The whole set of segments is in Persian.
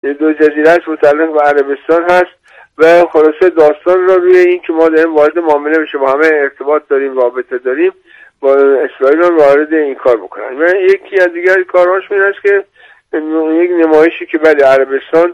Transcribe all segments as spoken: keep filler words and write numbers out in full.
دو جزیره است متعلق به عربستان هست و خلاصه داستان را روی این که ما داریم وارد معامله بشه، با همه ارتباط داریم، رابطه داریم، با اسرائیل هم وارد این کار بکنن. و یکی از دیگر کارهاش این است که یک نمایشی که بله عربستان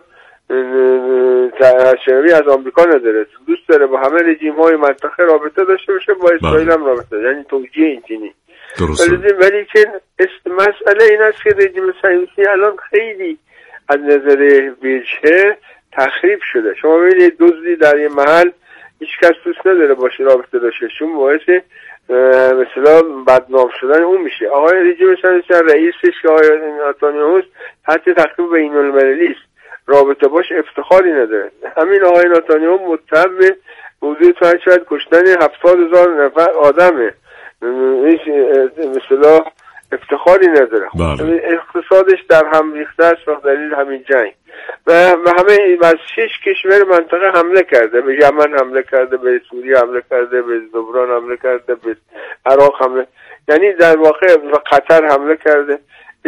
تشریعی از آمریکا نداره، دوست داره با همه رژیم های منطقه رابطه داشته باشه، با اسرائیل هم رابطه، یعنی توجیه اینجینی. ولی که مسئله این است که رژیم صهیونیستی الان خیلی از نظر وجهه تخریب شده. شما ببینید دزدی در یه محل هیچ کس دوست نداره باشه رابطه داشته، چون باعث مثلا بدنام شدن اون میشه. آقای رژیم صهیونیستی رئیسش که آقای نتانیاهو حتی تخریب بین المللی است، رابطه باش افتخاری نداره. همین آقای نتانیاهو متهم به موضوع تهدید کشتن هفتاد هزار نفر آدمه، هیچ مثلا افتخاری نداره. بله. اقتصادش در هم ریخته است به دلیل همین جنگ و همه از شش کشور منطقه حمله کرده، به یمن حمله کرده، به سوریه حمله کرده، به لبنان حمله کرده، به عراق حمله، یعنی در واقع به قطر حمله کرده.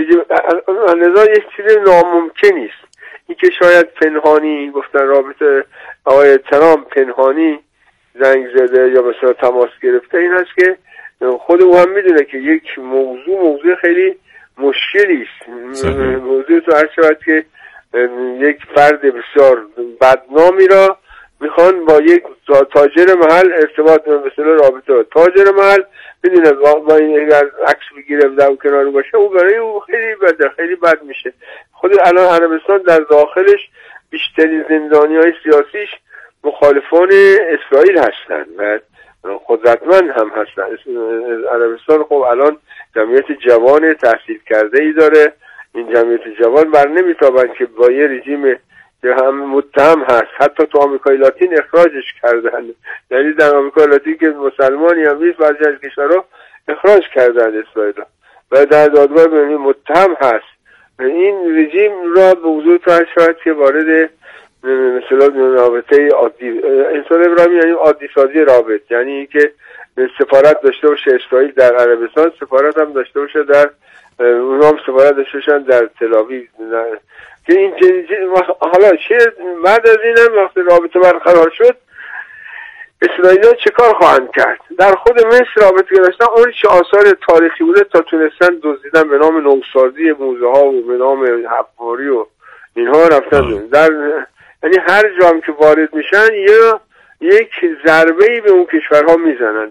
لذا یک چیز ناممکنی است این که شاید پنهانی گفتن رابطه آقای ترامپ پنهانی زنگ زده یا مثلا تماس گرفته، این است که خود او هم میدونه که یک موضوع موضوع خیلی مشکلی است. موضوع تو هر شود که یک فرد بسیار بدنامی را میخوان با یک تاجر محل ارتباط مثلا رابطه، تاجر محل میدونه با این اگر عکس بگیره در کنار باشه او برای او خیلی بده، خیلی بد میشه. خود الان عربستان در داخلش بیشترین زندانی های سیاسیش مخالفان اسرائیل هستند و قدرتمند هم هستن. عربستان خب الان جمعیت جوان تحصیل کرده ای داره، این جمعیت جوان بر نمیتابند که با یه رژیم که هم متهم هست، حتی تو آمریکای لاتین اخراجش کردن، یعنی در آمریکای لاتین که مسلمانی هم نیست بعضی از کشورها اخراج کردن اسرائیل و در دادگاه بین‌المللی متهم هست. این رژیم را به حضور تو شاید که وارد مثلا رابطه عادی انسان ابراهیمی، یعنی عادی سازی رابط، یعنی که سفارت داشته باشه اسرائیل در عربستان، سفارت هم داشته باشه در اونها هم سفارت داشته باشن در تل‌آویو، که این حالا چه بعد از این هم وقتی رابطه برقرار شد اسرائیل ها چه کار خواهند کرد؟ در خود مصر رابطه گرفتن اون چه آثار تاریخی بوده تا تونستن دزدیدن به نام نوسازی موزه ها و به نام حفاری و اینها رفتن در، یعنی هر جام که وارد میشن یا یک ضربه‌ای به اون کشورها میزنن،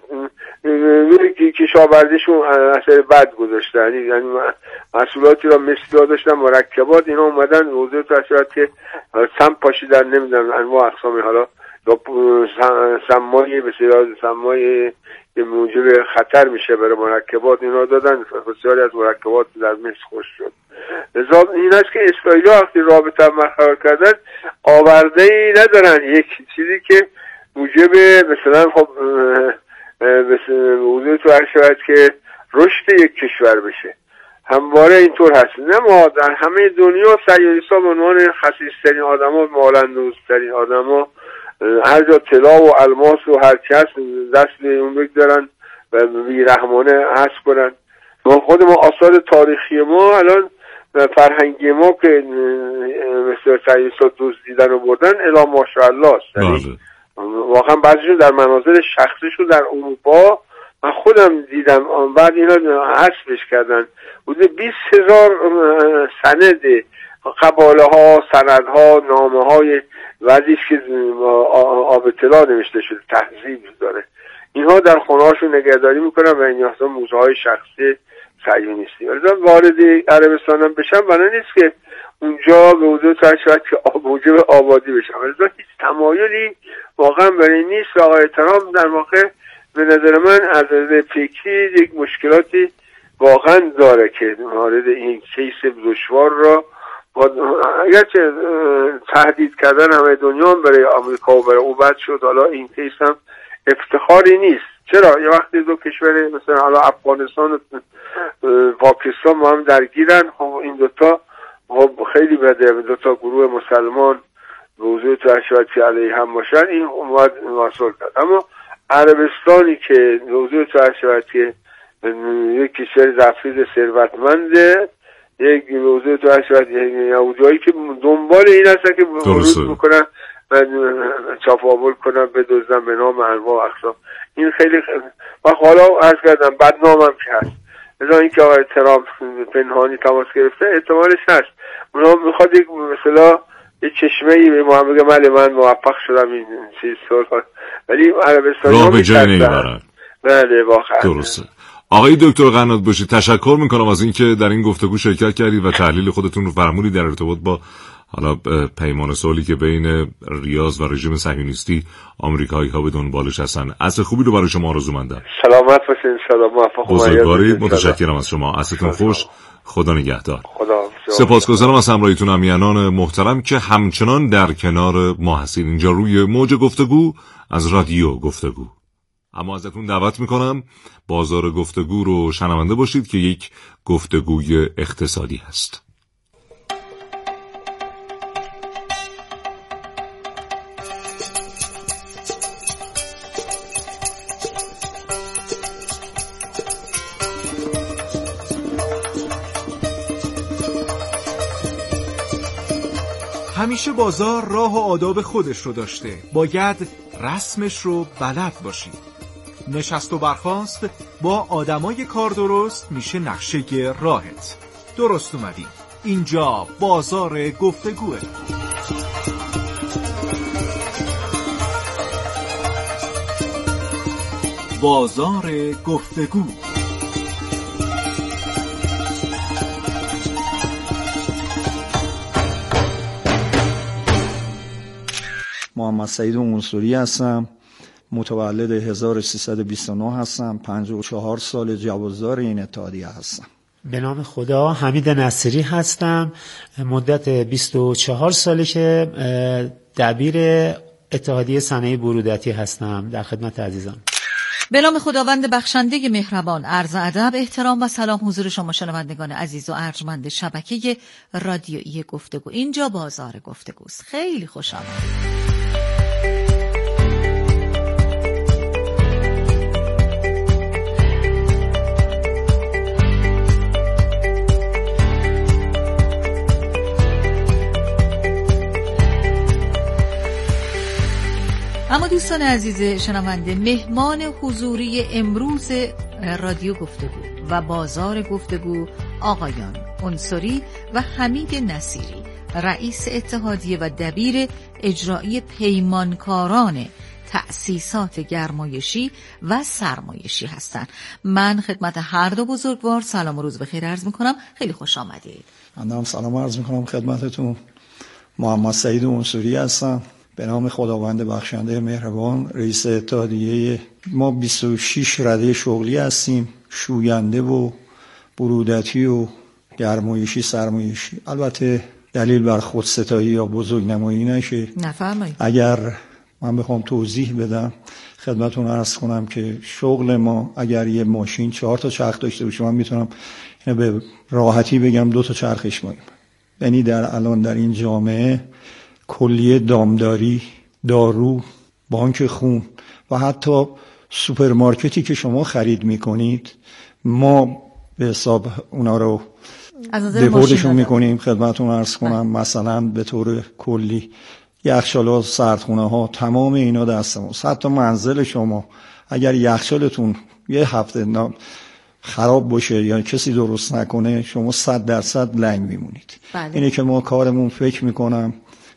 که کشاورزیشون اثر بد گذاشتن، یعنی محصولاتی را مثل داشتن مرکبات، اینا اومدن موضوع تاثیرات که سم پاشیدن، نمیدونم انواع اقسام، حالا سمای بسیار سمای که موجب خطر میشه برای مرکبات، اینا دادن، بسیاری از مرکبات در مصر خوش شد. لذا این است که اسرائیل ها وقتی رابطه برقرار کردن آورده ای ندارن یک چیزی که موجب مثلا خب موضوع تو هر شود که رشد یک کشور بشه، همواره اینطور هست. نه ما در همه دنیا صهیونیست‌ها به عنوان خسیس‌ترین آدما، مال‌اندوزترین آدما، هر جا طلا و الماس و هر چیز دست اون بگذارن و بیرحمانه حذف کنن. ما خود ما آثار تاریخی ما الان فرهنگی ما که مثل صهیونیست‌ها دزدیدن و بردن الا ماشاءالله است، یعنی واقعا بعضیشون در مناظر شخصیشون در اروپا من خودم دیدم، بعد اینا حذفش کردن، حدود بیست هزار سند قباله ها، سند ها، نامه های وزیش که آب طلا نوشته شده تهذیب داره، اینها در خونه هاشون نگهداری میکنن و این اصلا موزه های شخصی صهیونیستی. ولی وارد عربستان هم بشن بنا نیست که اونجا به حضور شاید که موجب آبادی بشن، ولی هیچ تمایلی واقعا برای نیست. آقای ترامپ در واقع به نظر من از نظر فکری یک مشکلاتی واقعا داره که وارد این کیس دشوار را اگرچه تهدید کردن همه دنیا برای آمریکا و برای او بد شد، حالا این کیس هم افتخاری نیست. چرا؟ یه وقتی دو کشور مثلا حالا افغانستان و پاکستان با هم درگیرن، خب این دوتا خب خیلی بده، دوتا گروه مسلمان به حضور تشریعاتی علیه هم باشن، این اومد واصل کرد. اما عربستانی که به حضور تشریعاتی یک کشور ضعیف ثروتمنده یک موضوع تو اشرت یهودیایی که دنبال این هستن که ورود بکنن و چاپاول کنن بدزدن به نام انواع و اقسام. این خیلی و حالا عرض کردم بدنام هم که هست. مثلا این که آقای ترامپ پنهانی تماس گرفته احتمالش هست. اونا میخواد یک مثلا یه چشمه‌ای به ما بگه بله من موفق شدم این چیز سال، ولی عربستان راه به جای نمیبرن. بله واقعا درسته. آقای دکتر قنات باشید، تشکر میکنم از اینکه در این گفتگو شرکت کردید و تحلیل خودتون رو فرمودید در ارتباط با حالا پیمان صلحی که بین ریاض و رژیم صهیونیستی آمریکایی ها به دنبالش هستن. عصر خوبی رو برای شما آرزو مندم. سلامت باشید ان شاء الله، موفق بزرگوارید. متشکرم از شما. عصرتون خوش. خدا نگهدار. خدا. سپاسگزارم از همراهیتون امیانان محترم که همچنان در کنار ما هستید اینجا روی موج گفتگو از رادیو گفتگو. اما ازتون دعوت میکنم بازار گفتگو رو شنونده باشید که یک گفتگوی اقتصادی هست. همیشه بازار راه و آداب خودش رو داشته، باید رسمش رو بلد باشی. نشست و برخاست با آدمای کار درست میشه نقشه راهت. درست اومدی. اینجا بازار گفتگوه. بازار گفتگو. محمد سعید منصوری هستم، متولد هزار و سیصد و بیست و نه هستم، پنجاه و چهار سال جوازدار این اتحادیه هستم. به نام خدا حمید نصیری هستم، مدت بیست و چهار ساله که دبیر اتحادیه صنایع برودتی هستم. در خدمت عزیزان. به نام خداوند بخشنده مهربان، عرض ادب، احترام و سلام حضور شما شنوندگان عزیز و ارجمند شبکه رادیویی گفتگو. اینجا بازار گفتگوست. خیلی خوش آمدید. اما دوستان عزیز شنونده، مهمان حضوری امروز رادیو گفتگو و بازار گفتگو آقایان انصاری و حمید نصیری، رئیس اتحادیه و دبیر اجرایی پیمانکاران تأسیسات گرمایشی و سرمایشی هستند. من خدمت هر دو بزرگوار سلام و روز بخیر عرض میکنم. خیلی خوش آمدید. من هم سلام عرض میکنم خدمتتون. محمد سعید منصوری هستم، به نام خداوند بخشنده مهربان، رئیس اتحادیه. ما بیست و شش رده شغلی هستیم، شوینده و برودتی و گرمایشی سرمایشی. البته دلیل بر خودستایی یا بزرگ نمایی نشه. نفرمایید. اگر من بخوام توضیح بدم خدمتتون عرض کنم که شغل ما اگر یه ماشین چهار تا چرخ داشته باشه، من میتونم اینو به راحتی بگم دو تا چرخش ماییم. یعنی در الان در این جامعه کلیه دامداری، دارو، بانک خون و حتی سوپرمارکتی که شما خرید میکنید ما به حساب اونا رو دپورتشون میکنیم. خدمتتون عرض کنم مثلا به طور کلی یخچال‌ها، سردخونه ها، تمام اینا دست ماست. حتی منزل شما اگر یخچالتون یه هفته خراب باشه یا کسی درست نکنه، شما صد درصد لنگ میمونید. بله. اینه که ما کارمون فکر میکنم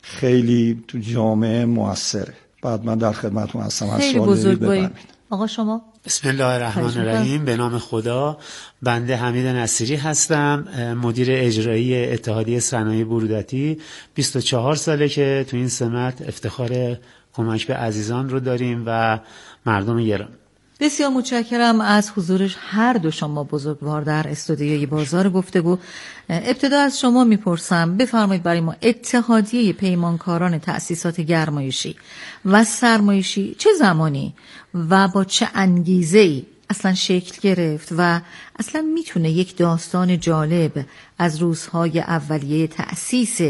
خیلی تو جامعه موثره. بعد من در خدمتتون هستم. از خیلی بزرگوارید. آقا شما؟ بسم الله الرحمن الرحیم. به نام خدا. بنده حمید نصیری هستم، مدیر اجرایی اتحادیه صنایع برودتی. بیست و چهار ساله که تو این سمت افتخار کمک به عزیزان رو داریم و مردم گرامی. بسیار متشکرم از حضورش هر دو شما بزرگوار در استودیوی بازار گفتگو. ابتدا از شما میپرسم، بفرمایید برای ما اتحادیه پیمانکاران تأسیسات گرمایشی و سرمایشی چه زمانی و با چه انگیزه‌ای اصلا شکل گرفت و اصلا میتونه یک داستان جالب از روزهای اولیه تأسیس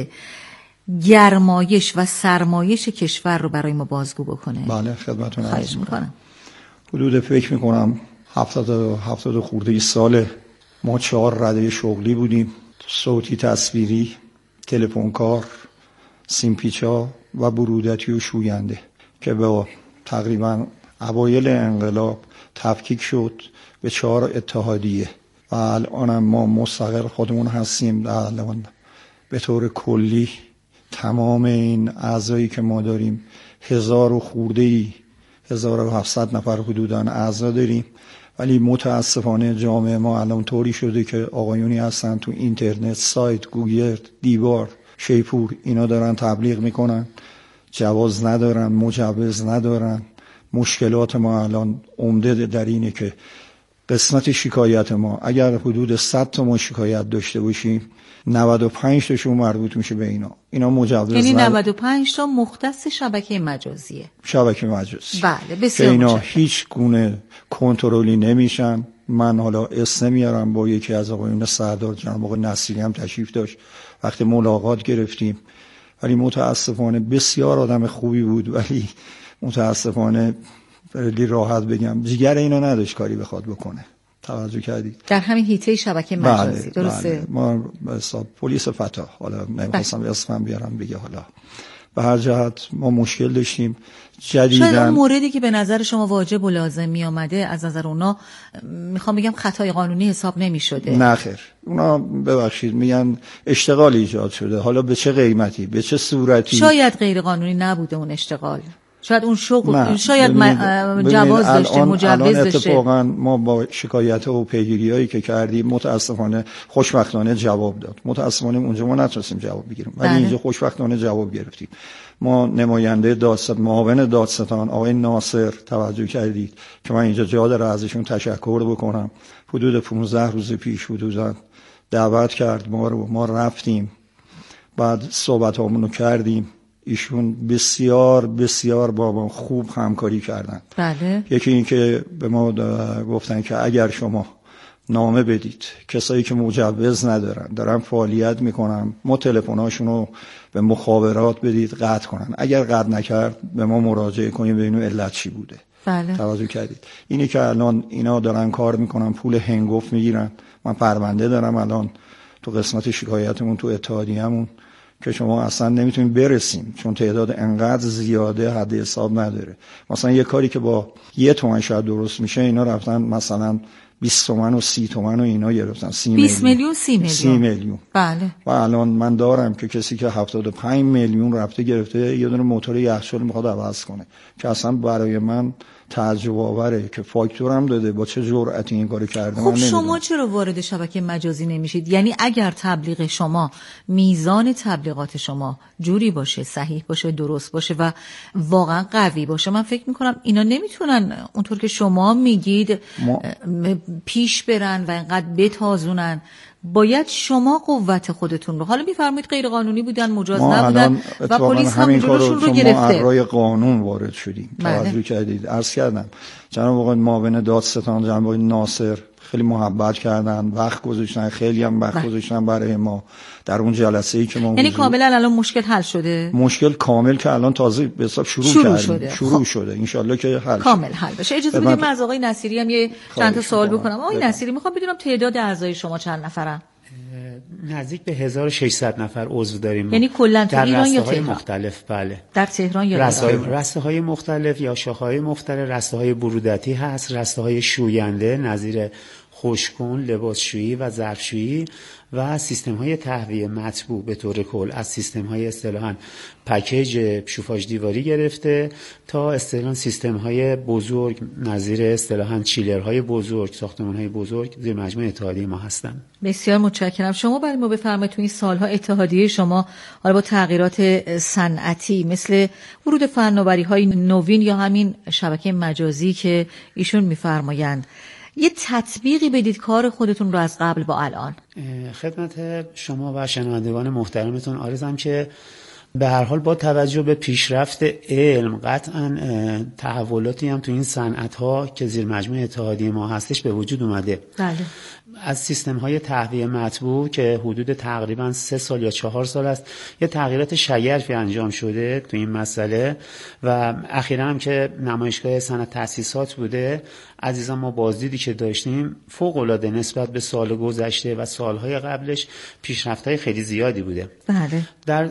گرمایش و سرمایش کشور رو برای ما بازگو بکنه؟ بله خدمتتون عرض میکنم. حدود فکر میکنم هفتاد هفتاد خورده سال ما چهار رده شغلی بودیم. صوتی تصویری، تلفن کار، سیمپیچا و برودتی و شوینده که با تقریبا اوایل انقلاب تفکیک شد به چهار اتحادیه و الان ما مستقل خودمون هستیم. الان به طور کلی تمام این اعضایی که ما داریم هزار و خورده ای هزار و هفتصد نفر حدوداً اعضا داریم، ولی متاسفانه جامعه ما الان طوری شده که آقایونی هستن تو اینترنت، سایت، گوگل، دیوار، شیپور اینا دارن تبلیغ میکنن، جواز ندارن، مجوز ندارن. مشکلات ما الان عمده در اینه که قسمت شکایت ما اگر حدود صد تا ما شکایت داشته باشیم نود و پنج تاشون مربوط میشه به اینا. اینا مجوز یعنی نود و پنج تا مختص شبکه مجازیه. شبکه مجازی. بله بسیار. اینا هیچ گونه کنترلی نمیشن. من حالا اسم نمیارم، با یکی از آقایون سردار جناب آقای نصیری هم تشریف داشت، وقتی ملاقات گرفتیم، ولی متاسفانه بسیار آدم خوبی بود، ولی متاسفانه خیلی راحت بگم جگر اینو نداشت کاری بخواد بکنه. توجه کردید؟ در همین حیطه شبکه مجازی. بله، درسته؟ بله. ما حساب پلیس فتا، حالا نمیخواستم اسمم بیارم بگه، حالا به هر جهت ما مشکل داشتیم. جدیداً شاید اون موردی که به نظر شما واجب و لازم می آمده از نظر اونا میخوام بگم خطای قانونی حساب نمی شده. نه خیر، اونا ببخشید میگن اشتغال ایجاد شده، حالا به چه قیمتی، به چه صورتی. شاید غیر قانونی نبوده اون اشتغال، شاید اون شغل نه. شاید ببینید. جواز داشته، الان مجوز الان داشته. اتفاقا ما با شکایت و پیگیری هایی که کردیم متاسفانه خوشبختانه جواب داد. متاسفانه اونجا ما نتونستیم جواب بگیریم، ولی اینجا خوشبختانه جواب گرفتیم. ما نماینده دادستان، معاون دادستان آقای ناصر، توجه کردید که من اینجا جا داره ازشون تشکر بکنم، حدود پانزده روز پیش حدودا دعوت کرد ما رو، ما رفتیم، بعد صحبتامونو کردیم. ایشون بسیار بسیار با ما خوب همکاری کردن. بله. یکی این که به ما گفتن که اگر شما نامه بدید کسایی که مجوز ندارن دارن فعالیت میکنن، ما تلفن‌هاشونو به مخابرات بدید قطع کنن. اگر قطع نکرد به ما مراجعه کنید ببینیم علت چی بوده. بله. توجه کردید؟ اینی که الان اینا دارن کار میکنن، پول هنگفت میگیرن. من پرونده دارم الان تو قسمت شکایتمون تو اتحادیه‌مون که شما اصلا نمیتونیم برسیم چون تعداد انقدر زیاده حد حساب نداره. مثلا یه کاری که با یه تومن شاید درست میشه، اینا رفتن مثلا بیست تومن و سی تومن و اینا گرفتن. بیست میلیون سی میلیون. سی میلیون. بله. و الان من دارم که کسی که هفتاد و پنج میلیون رفته گرفته یه دونه موتور یخچال میخواد عوض کنه که اصلا برای من تعجب آوره که فاکتورم داده، با چه جرأتی این کارو کرده. خب شما چرا وارد شبکه مجازی نمیشید؟ یعنی اگر تبلیغ شما، میزان تبلیغات شما جوری باشه، صحیح باشه، درست باشه و واقعا قوی باشه، من فکر میکنم اینا نمیتونن اونطور که شما میگید ما... پیش برن و اینقدر بتازونن. باید شما قوت خودتون رو، حالا میفرمایید غیر قانونی بودن، مجاز نبودن و پلیس هم جلوشون رو گرفته. ما اقرای قانون وارد شدیم. توجه کردید؟ عرض کردم جناب آقای معاون دادستان جناب آقای ناصر خیلی محبت کردن، وقت گذاشتن، خیلی هم وقت گذاشتن برای ما در اون جلسه‌ای که ما. یعنی کاملا الان مشکل حل شده؟ مشکل کامل که الان تازه به حساب شروع, شروع کردیم. شده. شروع خب. شده ان شاءالله که حل کامل حل بشه. اجازه بدید من از آقای نصیری هم یه چند تا سوال بکنم. آقای نصیری، میخوام بدونم تعداد اعضای شما چند نفرن؟ نزدیک به هزار و ششصد نفر عضو داریم. یعنی کلا تو ایران یا تهران؟ مختلف. بله. در تهران یا ایران؟ رسته‌های مختلف یا شاخه‌های مختلف. رسته‌های برودتی هست، رسته‌های شوینده نظیر خشک‌کن، لباسشویی و ظرفشویی و سیستم‌های تهویه مطبوع به طور کل، از سیستم‌های اصطلاحاً پکیج شوفاژ دیواری گرفته تا اصطلاحاً سیستم‌های بزرگ نظیر اصطلاحاً چیلرهای بزرگ، ساختمان‌های بزرگ زیر مجموعه اتحادیه ما هستند. بسیار متشکرم. شما برای ما بفرمایید تو این سال‌ها اتحادیه شما حالا با تغییرات صنعتی مثل ورود فناوری‌های نوین یا همین شبکه مجازی که ایشون می‌فرمایند یه تطبیقی بدید کار خودتون رو از قبل با الان. خدمت شما و شنوندگان محترمتون عرضم که به هر حال با توجه به پیشرفت علم قطعا تحولاتی هم تو این صنعت‌ها که زیر مجموعه اتحادیه ما هستش به وجود اومده. بله. از سیستم‌های تهویه مطبوع که حدود تقریبا سه سال یا چهار سال است یه تغییرات شگرفی انجام شده تو این مسئله و اخیراً هم که نمایشگاه صنعت تأسیسات بوده عزیزان ما بازدیدی که داشتیم فوق‌العاده نسبت به سال گذشته و سالهای قبلش پیشرفت‌های خیلی زیادی بوده. بله.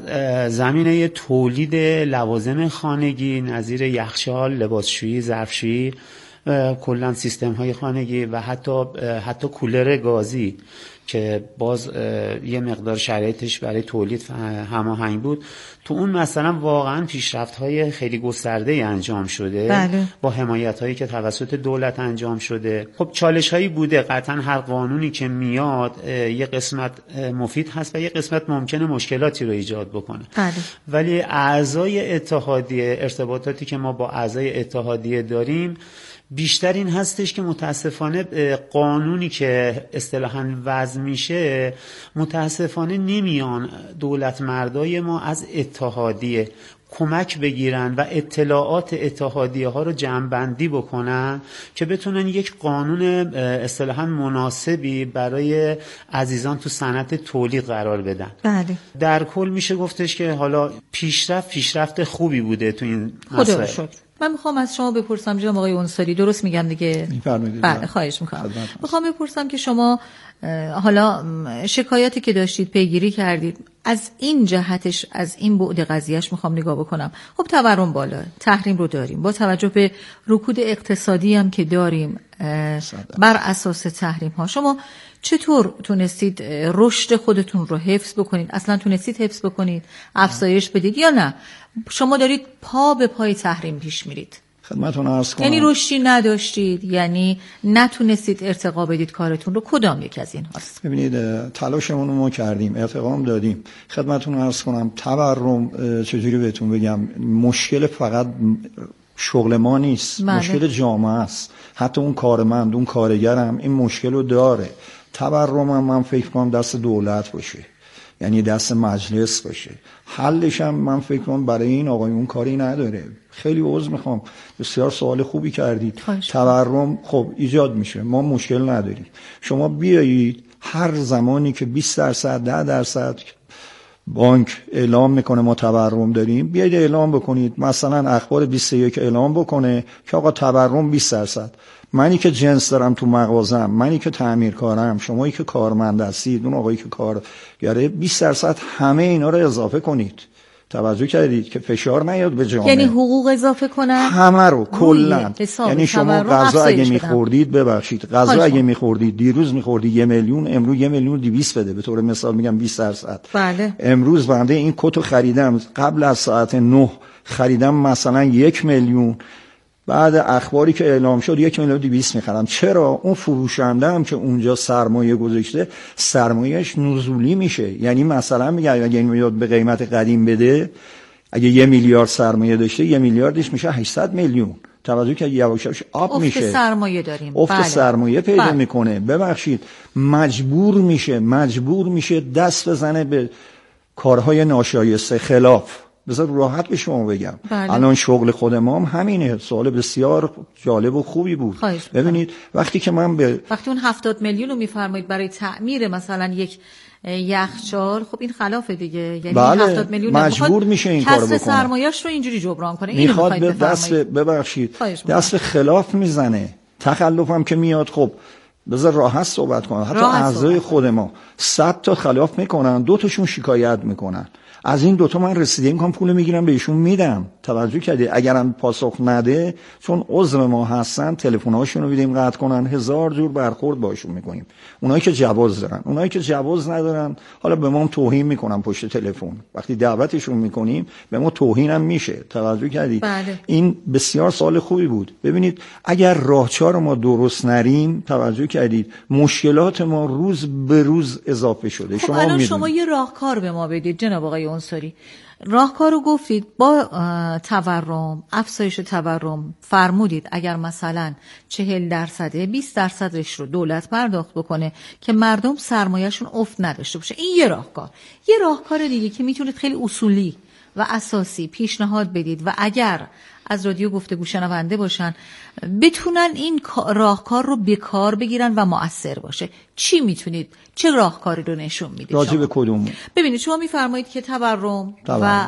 در زمینه تولید لوازم خانگی نظیر یخچال، لباسشویی، ظرفشویی، کلا سیستم های خانگی و حتی حتی کولر گازی که باز یه مقدار شرایطش برای تولید هماهنگ بود، تو اون مثلا واقعا پیشرفت های خیلی گسترده انجام شده. بله. با حمایت هایی که توسط دولت انجام شده. خب چالش هایی بوده، قطعا هر قانونی که میاد یه قسمت مفید هست و یه قسمت ممکنه مشکلاتی رو ایجاد بکنه. بله. ولی اعضای اتحادیه، ارتباطاتی که ما با اعضای اتحادیه داریم بیشتر این هستش که متاسفانه قانونی که اصطلاحاً وضع میشه متاسفانه نمیان دولت مردای ما از اتحادیه کمک بگیرن و اطلاعات اتحادیه ها رو جمع‌بندی بکنن که بتونن یک قانون اصطلاحاً مناسبی برای عزیزان تو صنعت تولید قرار بدن. بله. در کل میشه گفتش که حالا پیشرفت پیشرفت خوبی بوده تو این مسئله. خدا من میخوام از شما بپرسم جناب آقای انصاری، درست میگم دیگه؟ بله خواهش میکنم. میخوام بپرسم که شما حالا شکایاتی که داشتید پیگیری کردید، از این جهتش از این بعد قضیهش میخوام نگاه بکنم. خب تورم بالا، تحریم رو داریم، با توجه به رکود اقتصادی هم که داریم بر اساس تحریم ها، شما چطور تونستید رشد خودتون رو حفظ بکنید؟ اصلا تونستید حفظ بکنید، افزایش بدید یا نه شما دارید پا به پای تحریم پیش میرید؟ خدمتتون عرض کنم یعنی رشدی نداشتید، یعنی نتونستید ارتقا بدید کارتون رو، کدام یک از این هاست؟ ببینید تلاشمون رو ما کردیم، ارتقام دادیم. خدمتتون عرض کنم تورم چجوری بهتون بگم، مشکل فقط شغل ما نیست. بله. مشکل جامعه است. حتی اون کارمند، اون کارگرم این مشکل رو داره. تورم هم من فکر کنم دست دولت باشه، یعنی دست مجلس باشه. حلش هم من فکر کنم برای این آقایون کاری نداره. خیلی عذر میخوام، بسیار سوال خوبی کردید. تورم خب ایجاد میشه، ما مشکل نداریم. شما بیایید هر زمانی که بیست درصد ده درصد بانک اعلام میکنه ما تورم داریم، بیایید اعلام بکنید. مثلا اخبار بیست و یک اعلام بکنه که آقا تورم بیست درصد. منی که جنس دارم تو مغازم، منی که تعمیرکارم، شمایی که کارمند هستید، اون آقایی که کارگره، بیست درصد همه اینا رو اضافه کنید. توجه کردید که فشار نیاد به جامعه، یعنی حقوق اضافه کنن همه رو کلا. یعنی شما غذا اگه میخوردید، ببخشید غذا اگه میخوردید دیروز میخوردید یه میلیون، امروز یه میلیون دویست بده، به طور مثال میگم بیست درصد. بله. امروز بنده این کتو خریدم قبل از ساعت نه، خریدم مثلا یک میلیون، بعد اخباری که اعلام شد یک میلیون دویست میخرم. چرا؟ اون فروشنده هم که اونجا سرمایه گذاشته سرمایهش نزولی میشه. یعنی مثلا میگه اگه این میاد به قیمت قدیم بده، اگه یه میلیارد سرمایه داشته یه میلیاردش میشه هشتصد میلیون. توجه که یواش یواش آب میشه، افت سرمایه داریم، افت بله. سرمایه پیدا بله. میکنه. ببخشید مجبور میشه مجبور میشه دست بزنه به کارهای ناشایسته. خلاف بذار راحت به شما بگم، بله. الان شغل خود ما هم همینه. سوال بسیار جالب و خوبی بود. ببینید وقتی که من به وقتی اون هفتاد میلیون رو میفرمایید برای تعمیر مثلا یک یخچال، خب این خلافه دیگه. یعنی بله. هفتاد میلیون مجبور میشه این کارو بکنه، کسب سرمایه‌اش رو اینجوری جبران کنه. اینو میخواد به دست ببخشید دست خلاف میزنه. تخلف هم که میاد، خب بذار راحت صحبت کنم. حتی اعضای خود ما صد تا خلاف میکنن، دو تاشون شکایت میکنن. از این دوتا من رسیده میکنم پول میگیرم بهشون میدم. توجه کردی؟ اگرم پاسخ نده چون عضو ما هستن تلفن‌هاشون رو میدیم قطع کنن، هزار جور برخورد باشون میکنیم. اونایی که جواز دارن، اونایی که جواز ندارن حالا به ما هم توهین میکنن پشت تلفن. وقتی دعوتشون میکنیم به ما توهین هم میشه. توجه کردی؟ بله. این بسیار سوال خوبی بود. ببینید اگر راهچار ما درست نریم، توجه کردید، مشکلات ما روز به روز اضافه شده. خب شما الان میدونید. شما یه راهکار به ما بدید جناب آقای انصاری. راهکار رو گفتید با تورم، افزایش تورم فرمودید اگر مثلا چهل درصده بیست درصدش رو دولت پرداخت بکنه که مردم سرمایهشون افت نداشته باشه. این یه راهکار. یه راهکار دیگه که میتونید خیلی اصولی و اساسی پیشنهاد بدید و اگر از رادیو گفتگو شنونده باشن بتونن این راهکار رو به کار بگیرن و مؤثر باشه، چی میتونید، چه راهکاری رو نشون میدید؟ راجع به کدوم؟ ببینید شما میفرمایید که تورم و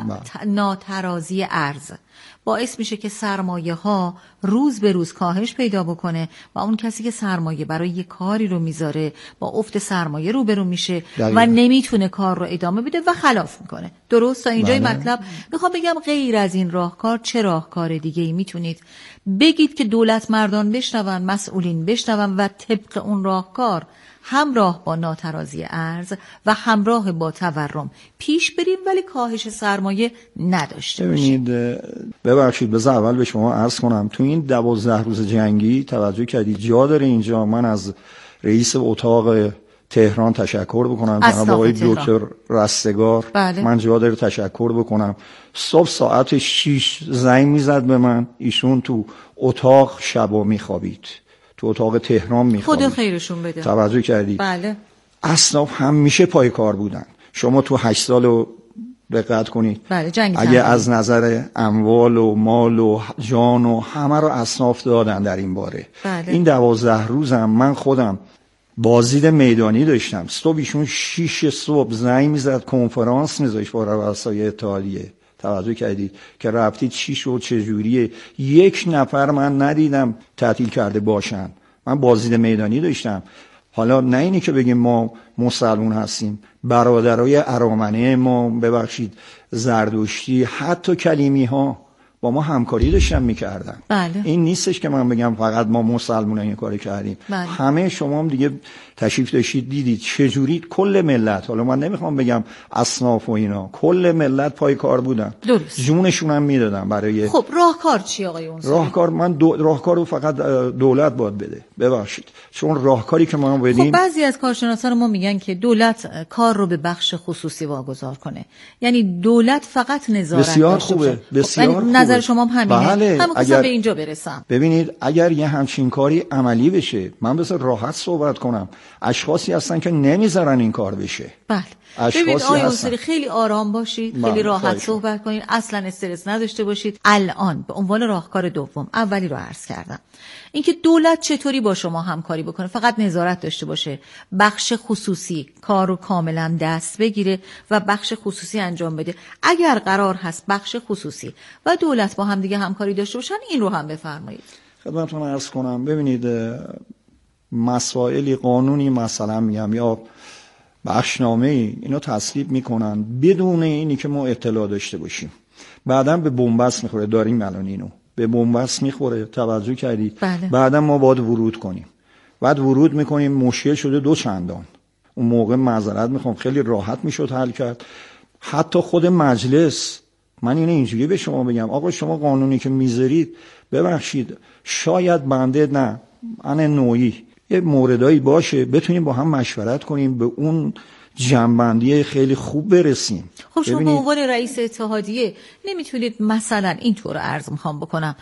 ناترازی ارز باعث میشه که سرمایه ها روز به روز کاهش پیدا بکنه و اون کسی که سرمایه برای یه کاری رو میذاره با افت سرمایه روبرو میشه دقیقا. و نمیتونه کار رو ادامه بده و خلاف میکنه. درست تا اینجای بله. مطلب میخوام بگم غیر از این راهکار چه راهکار دیگه ای میتونید بگید که دولت مردان بشنون، مسئولین بشنون و طبق اون راهکار همراه با ناترازی ارز و همراه با تورم پیش بریم ولی کاهش سرمایه نداشته باشیم. ببینید ببخشید بذار اول به شما عرض کنم تو این دوازده روز جنگی توجه کردید جا داره اینجا من از رئیس اتاق تهران تشکر بکنم، جناب آقای دکتر رستگار. بله. من جا داره تشکر بکنم. صبح ساعت شش زنگ میزد به من، ایشون تو اتاق شبا میخوابید، تو اتاق تهران میخوابید. خدا خیرشون بده. توجه کردید؟ بله. اصناف همیشه پای کار بودن. شما تو هشت سال رو دقت کنید. بله جنگ اگه تنگی. از نظر اموال و مال و جان و همه رو اصناف دادن در این باره. بله. این دوازده روزم من خودم بازدید میدانی داشتم. صبح ایشون شیش صبح زنگ میزد، کنفرانس میذاشت با رؤسای اتحادیه. توجه کردید که رفتید چی شد چه جوریه؟ یک نفر من ندیدم تعطیل کرده باشن. من بازدید میدانی داشتم. حالا نه اینی که بگیم ما مسلمون هستیم، برادرای ارامنه ما، ببخشید زردشتی، حتی کلیمی ها با ما همکاری داشتن میکردن. بله. این نیستش که من بگم فقط ما مسلمونان این کاری کردیم. بله. همه شما هم دیگه تشریف داشتید دیدید چجوری کل ملت، حالا من نمیخوام بگم اصناف و اینا، کل ملت پای کار بودن. درست. جونشون هم میدادن برای. خب راهکار چی آقای اونسایی؟ راهکار من دو... راهکار رو فقط دولت باید بده. ببخشید چون راهکاری که ما بدیم. خب بعضی از کارشناسان ما میگن که دولت کار رو به بخش خصوصی واگذار کنه، یعنی دولت فقط نظارت بسیار داشته خوبه. باشه. بسیار خوبه. نظر شما هم همینه. بله. هم اگر... به اینجا برسم. ببینید اگر یه همچین کاری عملی بشه، من بس راحت صحبت کنم، اشخاصی هستن که نمیذارن این کار بشه. بله. ببینید آقای اونسایی خیلی آرام باشید، خیلی راحت صحبت کنید، اصلا استرس نداشته باشید. الان به عنوان راهکار دوم اولی رو عرض کردم، اینکه دولت چطوری با شما همکاری بکنه، فقط نظارت داشته باشه، بخش خصوصی کار رو کاملا دست بگیره و بخش خصوصی انجام بده. اگر قرار هست بخش خصوصی و دولت با هم دیگه همکاری داشته باشن این رو هم بفرمایید. خدمتتون عرض کنم ببینید مسائلی قانونی مثلا میگم یا بخشنامه ای اینو تصویب میکنن بدون اینی که ما اطلاع داشته باشیم، بعداً به بنبست میخوره. داریم الان اینو به بنبست میخوره، توجه کردید؟ بله. بعداً ما باید ورود کنیم، بعد ورود میکنیم مشکل شده دو چندان، اون موقع معذرت میخوام خیلی راحت میشد حل کرد. حتی خود مجلس، من اینو اینجوری به شما بگم آقا شما قانونی که میذارید ببخشید شاید بنده نه انا نوعی یه موردایی باشه بتونیم با هم مشورت کنیم به اون جنبندی خیلی خوب برسیم. خب شما به عنوان رئیس اتحادیه نمیتونید مثلا اینطور عرض میخوام بکنم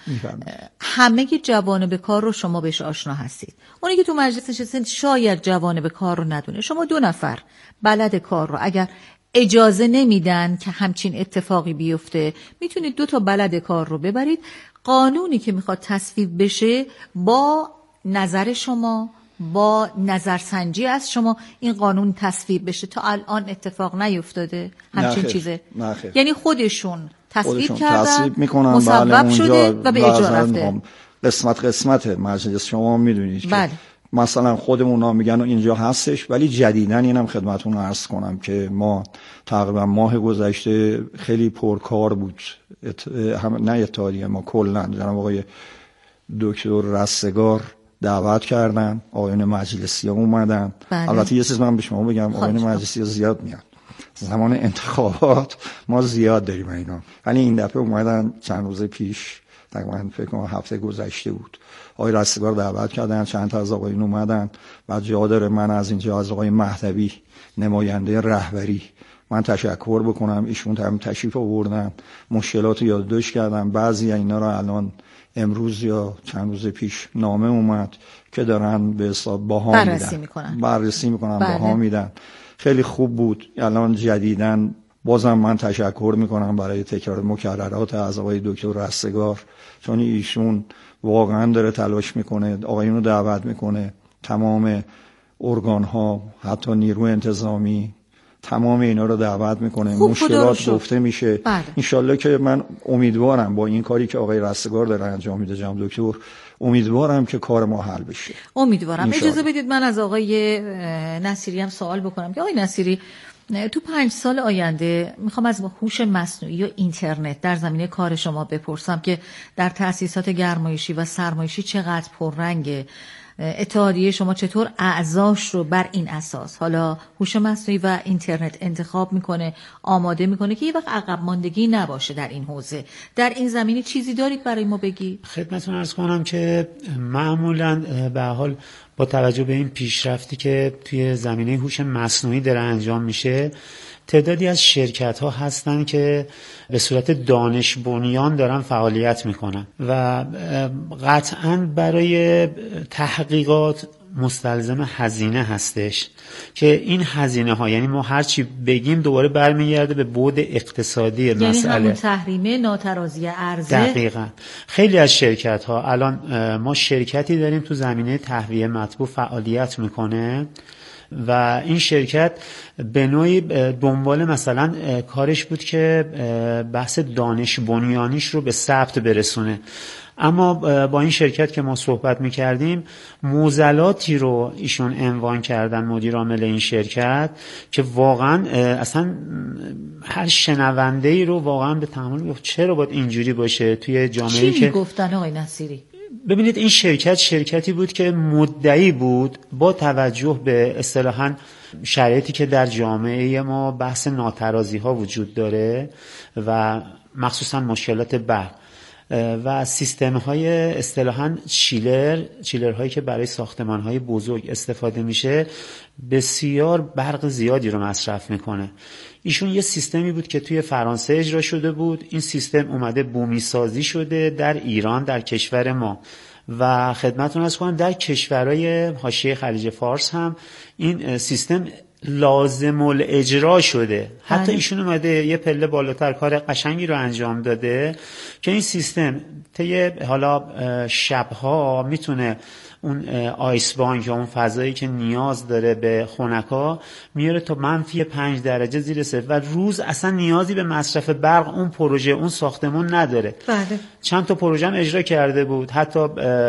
همه جوانب کار رو شما بهش آشنا هستید، اونی که تو مجلس نشستن شاید جوانب کار رو ندونه، شما دو نفر بلد کار رو اگر اجازه نمیدن که همچین اتفاقی بیفته میتونید دو تا بلد کار رو ببرید، قانونی که میخواد تصویب بشه با نظر شما با نظرسنجی از شما این قانون تصویب بشه. تا الان اتفاق نیفتاده همچین چیزه؟ نخیر. یعنی خودشون تصویب خودشون کردن تصویب میکنن، مصوب بله شده و به اجرا رفته. قسمت قسمت مجلس شما میدونید بله. که مثلا خودمون میگن اینجا هستش، ولی جدیدن اینم خدمتتون عرض کنم که ما تقریبا ماه گذشته خیلی پرکار بود، ات... هم... نه اتحادیه ما کلا جناب آقای دکتر رستگار دعوت کردن، آقایان مجلسی ها اومدن. بله. البته یه چیز من به شما بگم، آقایان مجلسی ها زیاد میاد، زمان انتخابات ما زیاد داریم اینا، ولی این دفعه اومدن چند روز پیش، تقریبا فکر کنم هفته گذشته بود، آقای رستگار دعوت کردن، چند تا از آقایون اومدن. بعد جا داره من از اینجا از آقای مهدوی نماینده رهبری من تشکر بکنم، ایشون هم تشریف آوردن، مشکلات یادداشت کردن، بعضی اینا رو الان امروز یا چند روز پیش نامه اومد که دارن به حساب باها بررسی میدن میکنن بررسی میکنن بله. باها میدن. خیلی خوب بود. الان جدیدن بازم من تشکر میکنم برای تکرار مکررات از آقای دکتر رستگار، چون ایشون واقعا داره تلاش میکنه، آقایون رو دعوت میکنه، تمام ارگان ها، حتی نیروی انتظامی، تمام اینا رو دعوت میکنه، مشکلات گفته میشه. بله. انشالله که من امیدوارم با این کاری که آقای رستگار داره انجام میده جناب دکتر، امیدوارم که کار ما حل بشه. امیدوارم. اجازه بدید من از آقای نصیری هم سوال بکنم که آقای نصیری، تو پنج سال آینده میخوام از هوش مصنوعی و اینترنت در زمینه کار شما بپرسم که در تأسیسات گرمایشی و سرمایشی چقدر پررنگه، اتحادیه شما چطور اعضاش رو بر این اساس، حالا هوش مصنوعی و اینترنت انتخاب میکنه، آماده میکنه که یه وقت عقب ماندگی نباشه در این حوزه. در این زمینه چیزی دارید برای ما بگی؟ خدمتتون عرض کنم که معمولاً به حال با توجه به این پیشرفتی که توی زمینه هوش مصنوعی داره انجام میشه، تعدادی از شرکت ها هستن که به صورت دانش بنیان دارن فعالیت میکنن و قطعاً برای تحقیقات مستلزم هزینه هستش که این هزینه ها، یعنی ما هر چی بگیم دوباره برمیگرده به بعد اقتصادی یعنی مسئله، یعنی همون تحریمه، ناترازی عرضه. دقیقاً. خیلی از شرکت ها، الان ما شرکتی داریم تو زمینه تهویه مطبوع فعالیت میکنه و این شرکت به نوعی دنبال مثلا کارش بود که بحث دانش بنیانیش رو به ثبت برسونه، اما با این شرکت که ما صحبت میکردیم معضلاتی رو ایشون عنوان کردن، مدیر عامل این شرکت، که واقعا اصلا هر شنونده‌ای رو واقعا به تحمل میگفت چرا باید اینجوری باشه توی جامعه‌ای که. چی میگفتن آقای نصیری؟ ببینید این شرکت شرکتی بود که مدعی بود با توجه به اصطلاحاً شرایطی که در جامعه ما بحث ناترازی ها وجود داره و مخصوصاً مشکلات برق و سیستم های اصطلاحاً چیلر چیلر هایی که برای ساختمان های بزرگ استفاده میشه بسیار برق زیادی رو مصرف میکنه. ایشون یه سیستمی بود که توی فرانسه اجرا شده بود، این سیستم اومده بومی سازی شده در ایران، در کشور ما، و خدمتتون عرض کنم در کشورهای حاشیه خلیج فارس هم این سیستم لازم الاجرا شده. حتی ایشون اومده یه پله بالاتر کار قشنگی رو انجام داده که این سیستم طی حالا شبها میتونه اون آیس بانک یا اون فضایی که نیاز داره به خنکا میاره تا منفی پنج درجه زیر صفر و روز اصلا نیازی به مصرف برق اون پروژه اون ساختمون نداره. بله. چند تا پروژه هم اجرا کرده بود، حتی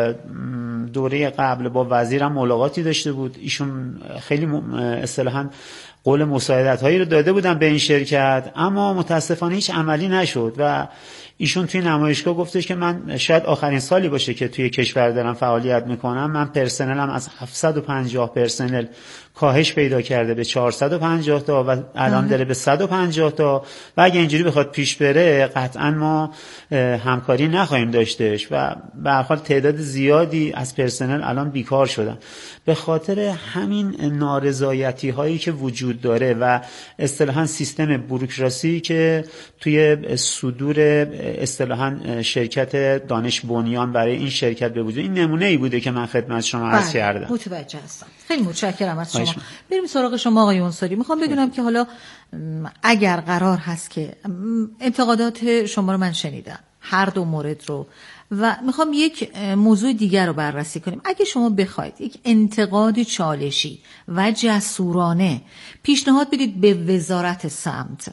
دوره قبل با وزیرم ملاقاتی داشته بود، ایشون خیلی اصطلاحاً قول مساعدت هایی رو داده بودن به این شرکت، اما متاسفانه هیچ عملی نشد و ایشون توی نمایشگاه گفتش که من شاید آخرین سالی باشه که توی کشور دارم فعالیت میکنم، من پرسنلم از هفتصد و پنجاه پرسنل کاهش پیدا کرده به چهارصد و پنجاه تا و الان داره به صد و پنجاه تا و اگه اینجوری بخواد پیش بره قطعا ما همکاری نخواهیم داشتش و به هر حال تعداد زیادی از پرسنل الان بیکار شدن به خاطر همین نارضایتی هایی که وجود داره و اصطلاحاً سیستم بوروکراسی که توی صدور اصطلاحاً شرکت دانش بنیان برای این شرکت به وجود. این نمونه ای بوده که من خدمت شما عرض کردم. متوجه هستم. خیلی متشکرم از شما. بریم سراغ شما آقای انصاری. میخوام بدونم که حالا اگر قرار هست که انتقادات شما رو من شنیدم، هر دو مورد رو، و میخوام یک موضوع دیگر رو بررسی کنیم. اگه شما بخواید یک انتقاد چالشی و جسورانه پیشنهاد بدید به وزارت سمت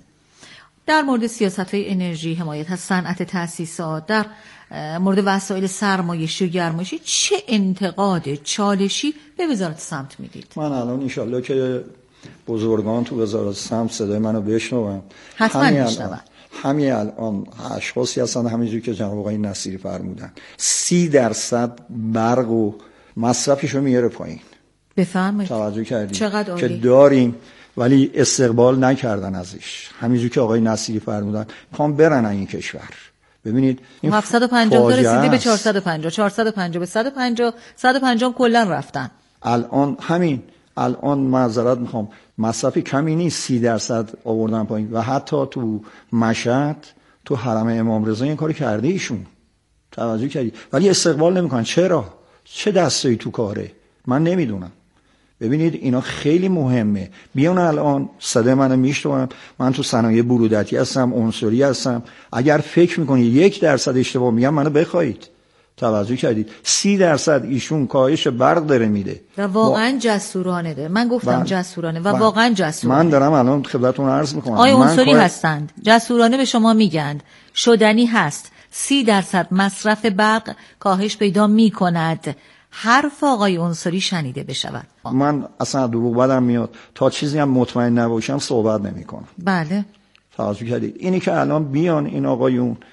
در مورد سیاست‌های انرژی، حمایت از صنعت تأسیسات، در مورد وسایل سرمایشی و گرمایشی، چه انتقاد چالشی به وزارت سمت میدید؟ من الان انشالله که بزرگان تو وزارت سمت صدای منو بشنون. حتما میشنون. همین الان اشخاصی هستن همینجوری که جناب آقای نصیری فرمودن سی درصد برق و مصرفشو میاره پایین. بفهمید. توجه کردید چقدر عالی. که داریم ولی استقبال نکردن ازش. همینجوری که آقای نصیری فرمودن میخوام برن این کشور. ببینید این هفتصد و پنجاه تا رسیده به چهارصد و پنجاه، چهارصد و پنجاه به صد و پنجاه، صد و پنجاه کلا رفتن. الان همین الان معذرت میخوام مصرف کمی نیست، سی درصد آوردن پایین و حتی تو مشهد تو حرم امام رضا این کاری کرده ایشون. توجه کردی ولی استقبال نمیکنن. چرا؟ چه دستایی تو کاره؟ من نمیدونم. ببینید اینا خیلی مهمه. بیان الان صدای منو میشنون، من تو صنایع برودتی هستم، عنصری هستم. اگر فکر میکنید یک درصد اشتباه میگم منو بخواید. توجه کردید سی درصد ایشون کاهش برق داره میده و واقعا با... جسورانه ده. من گفتم با... جسورانه و با... واقعا جسورانه. من دارم الان خدمتتون عرض میکنم. آیا عنصری کار... هستند جسورانه به شما میگن شدنی هست سی درصد مصرف برق کاهش پیدا میکند. حرف آقای عنصری شنیده بشود. من اصلا دروغ بدم میاد، تا چیزی هم مطمئن نباشم صحبت نمیکنم. بله توجه کردید. اینی که الان بیان این آقایون